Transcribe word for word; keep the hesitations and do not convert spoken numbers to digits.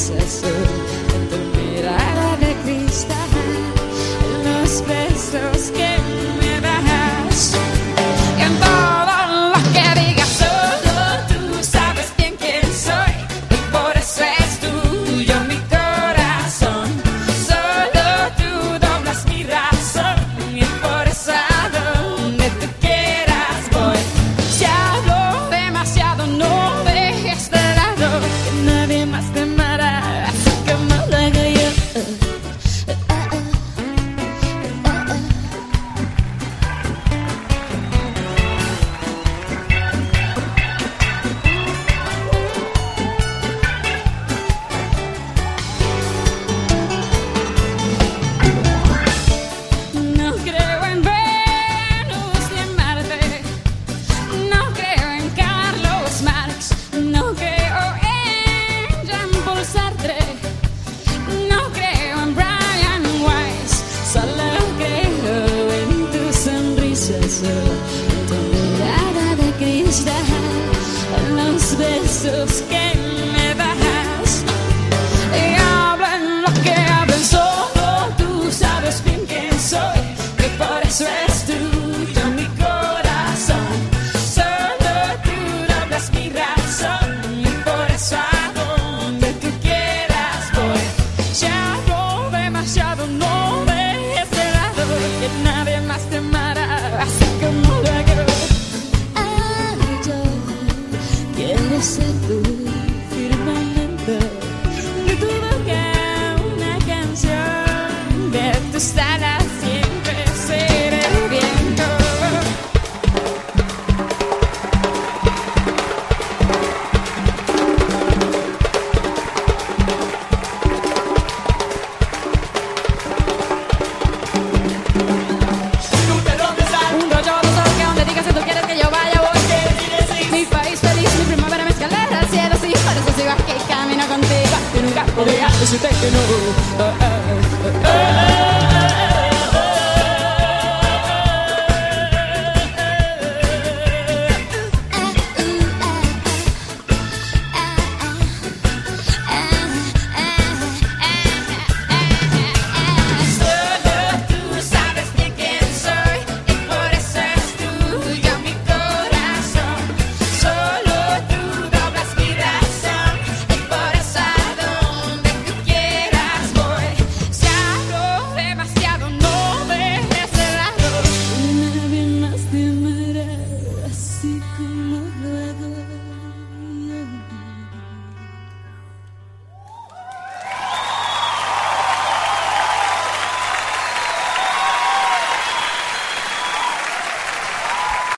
sonrisas, en tu mirada de cristal, en los besos que me das, y en todo lo que digas. Solo tú sabes bien quién soy, y por eso es tuyo mi corazón. Solo tú doblas mi razón, y por eso a donde tú quieras voy. Si hablo demasiado, no dejes de lado, que nadie más te amará así como lo hago yo. No creo en Venus ni en Marte, no creo en Carlos Marx, no creo en Jean-Paul Sartre, no creo en Brian Weiss, solo creo en tus sonrisas, en tu mirada de cristal, en los besos que me das. Y hablen lo que hablen, solo tú sabes bien quién soy, y por eso es tuyo mi corazón. Solo tú doblas mi razón, y por eso a donde tú quieras voy. Si hablo demasiado, no dejes de lado, que nadie más te amará así como lo hago. Ay, yo quiero ser tu firmamento, de tu boca una canción, de tus alas siempre seré el viento. Un rollo dos que donde digas que tú quieres que yo vaya voy. Mi país feliz, mi primavera, mi escalera al cielo, sí, por eso sigo aquí, camino contigo. Y nunca podría decirte que no. Ah, ah, ah, ah.